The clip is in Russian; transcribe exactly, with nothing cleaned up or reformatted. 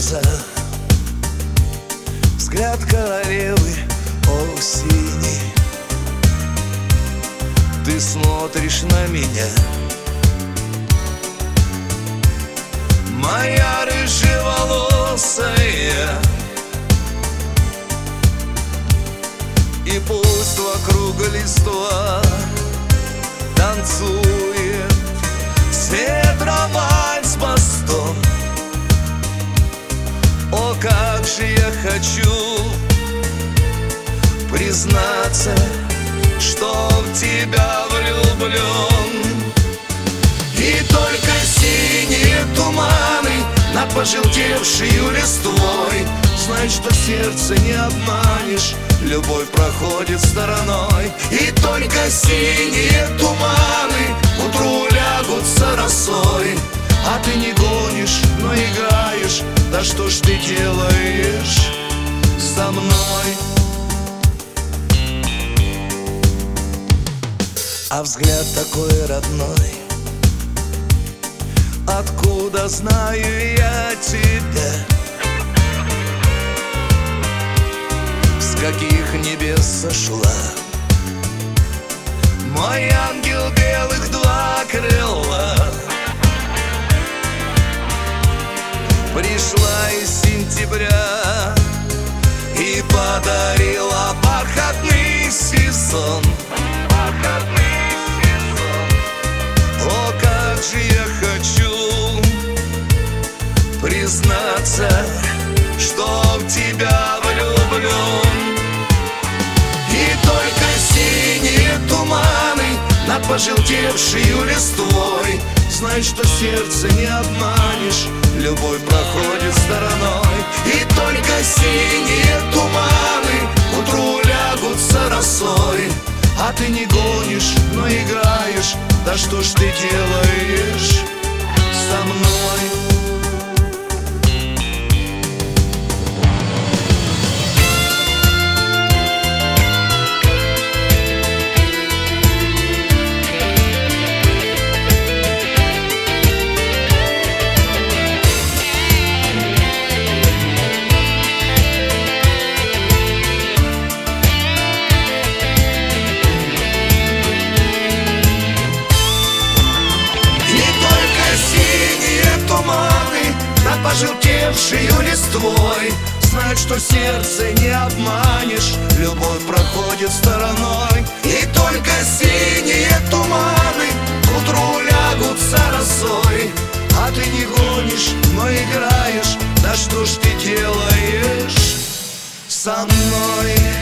глаза, взгляд королевы осени. Ты смотришь на меня, моя рыжеволосая, и пусть вокруг листва танцует свет романс мостом. О, как же я хочу признаться, что в тебя влюблен. И только синие туманы над пожелтевшей листвой знай, что сердце не обманешь, любовь проходит стороной. И только синие туманы утру лягутся росой, а ты не гонишь, но играешь. Да что ж ты делаешь со мной? А взгляд такой родной, откуда знаю я тебя? С каких небес сошла? Мой ангел белых два крыла. Пришла из сентября и подарила бархатный сезон. Бархатный сезон. О, как же я хочу признаться, что в тебя влюблен. И только синие туманы над пожелтевшей листвой знай, что сердце не обманешь, любовь проходит стороной. И только синие туманы утру лягутся росой, а ты не гонишь, но играешь. Да что ж ты делаешь со мной? Пожелтевшей листвой знать, что сердце не обманешь, любовь проходит стороной. И только синие туманы к утру лягутся росой, а ты не гонишь, но играешь. Да что ж ты делаешь со мной?